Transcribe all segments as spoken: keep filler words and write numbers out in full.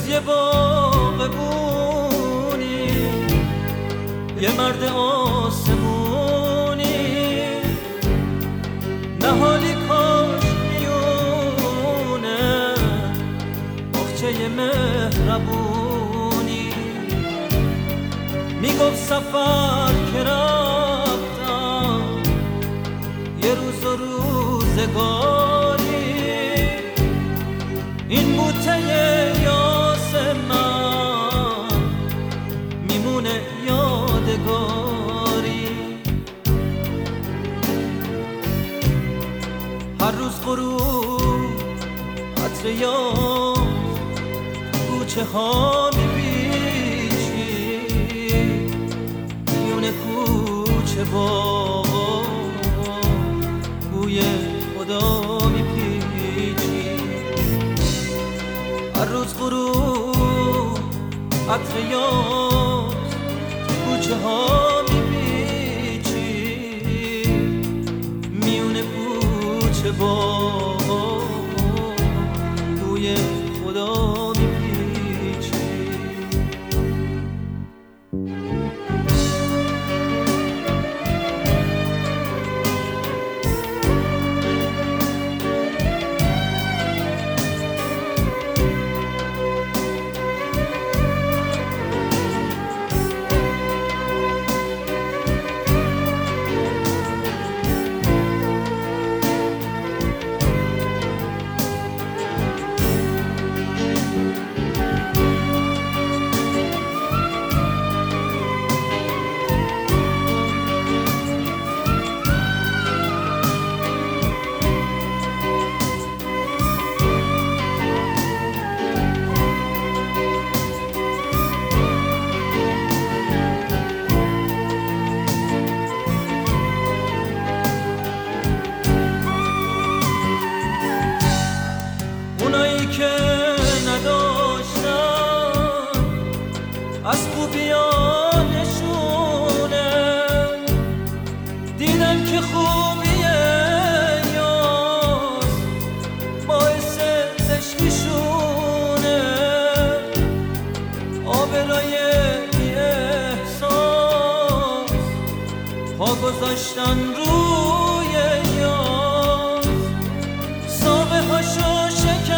یه باغبونی، یه مرد آسمونی، نهالی کاش میونه بخچه مهربونی. میگفت سفر که رفتم یه روز و روزگاری، این بوته یاس من میمونه یادگاری. هر روز غروب عطر یاس کوچه ها میپیچی، میونه کوچه با بوی خدا میپیچی. هر روز غروب عطر یاس کوچه ها میپیچی، میونه کوچه با بوی خدا میپیچی. اونایی که نداشتن از خوبیانشونه، دیدن که خوبیه یاس باعث زشتیشونه. آبرای بی احساس پا گذاشتن روی یاس، ساقه هاشو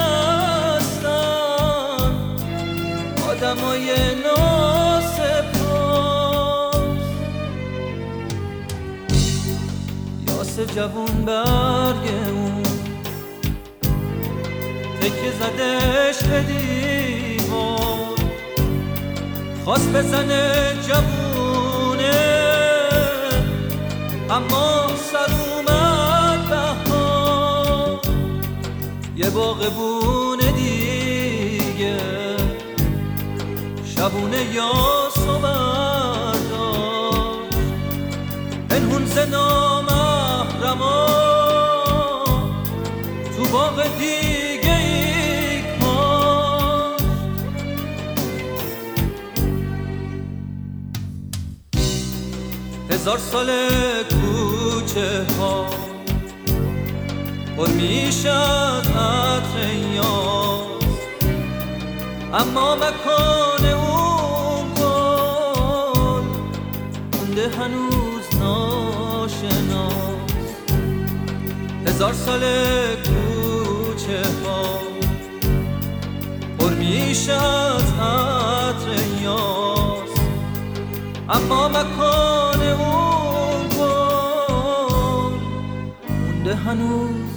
شکستن آدمای ناسپاس. یاس جوون برگ اون تکه زدش به دیوار، خواست بزنه جوونه اما سر اومد بهار. یه باغبونه دیگه شبونه یاسو برداشت، پنهون ز نامحرما تو باغ دیگه ای کاشت. هزار سال کوچه ها پر میشه از عطر یاس، اما مکان اون گل مونده هنوز ناشناس. هزار سال کوچه ها پر میشه از عطر یاس، اما مکان اون گل مونده هنوز